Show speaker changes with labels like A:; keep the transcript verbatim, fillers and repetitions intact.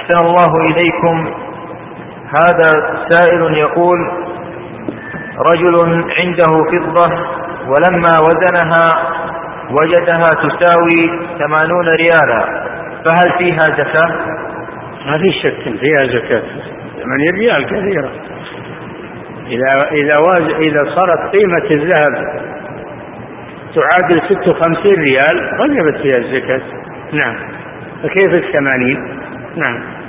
A: أحسن الله إليكم. هذا سائل يقول: رجل عنده فضة ولما وزنها وجدها تساوي ثمانون ريالا، فهل فيها زكاة؟
B: ما في شك فيها زكاة. ثمانين ريال كثيرة. إذا إذا واز إذا صارت قيمة الذهب تعادل ستة وخمسين ريال وجبت فيها الزكاة. نعم. فكيف الثمانين؟ نعم.